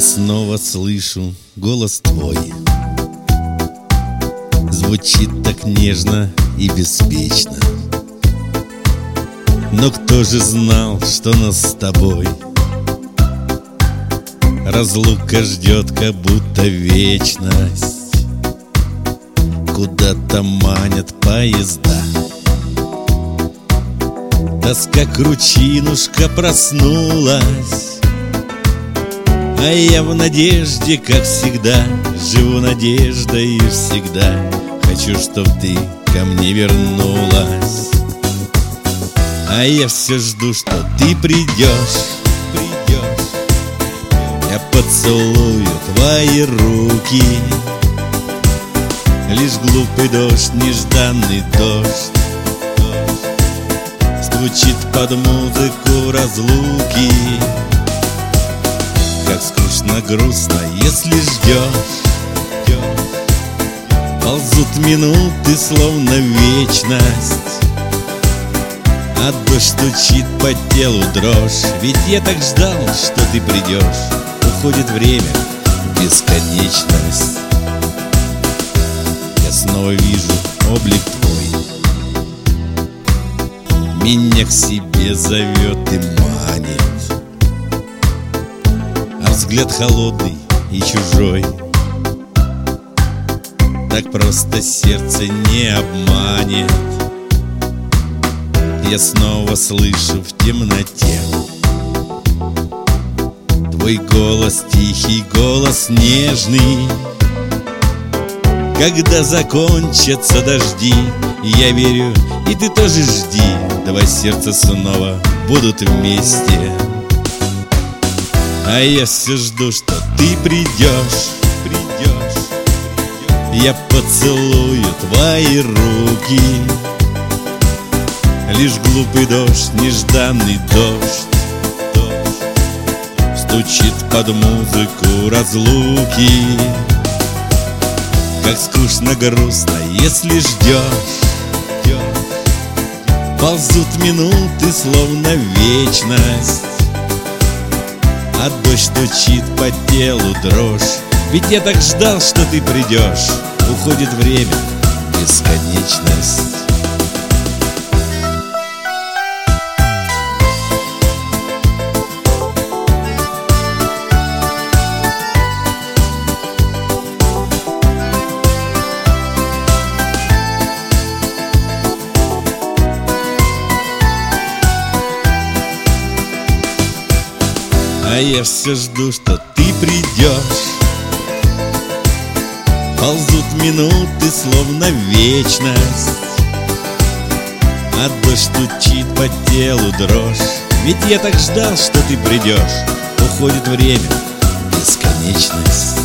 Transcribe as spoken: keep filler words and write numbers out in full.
снова слышу голос твой. Звучит так нежно и беспечно. Но кто же знал, что нас с тобой разлука ждет, как будто вечность. Куда-то манят поезда. Тоска кручинушка проснулась, а я в надежде, как всегда, живу надеждой всегда. Хочу, чтоб ты ко мне вернулась. А я все жду, что ты придешь, придешь. Я поцелую твои руки. Лишь глупый дождь, нежданный дождь, дождь стучит под музыку разлуки. Как скучно, грустно, если ждешь. Ползут минуты, словно вечность, а дождь стучит по телу дрожь. Ведь я так ждал, что ты придешь. Уходит время в бесконечность. Я снова вижу облик твой. Меня к себе зовет и манит, а взгляд холодный и чужой. Так просто сердце не обманет. Я снова слышу в темноте твой голос тихий, голос нежный. Когда закончатся дожди, я верю, и ты тоже жди. Два сердца снова будут вместе. А я все жду, что ты придешь, придешь. Я поцелую твои руки. Лишь глупый дождь, нежданный дождь, дождь стучит под музыку разлуки. Как скучно, грустно, если ждешь. Ползут минуты, словно вечность, а дождь стучит по телу дрожь. Ведь я так ждал, что ты придешь. Уходит время в бесконечность. А я все жду, что ты придешь. Ползут минуты, словно вечность, а дождь стучит по телу дрожь. Ведь я так ждал, что ты придешь. Уходит время в бесконечность.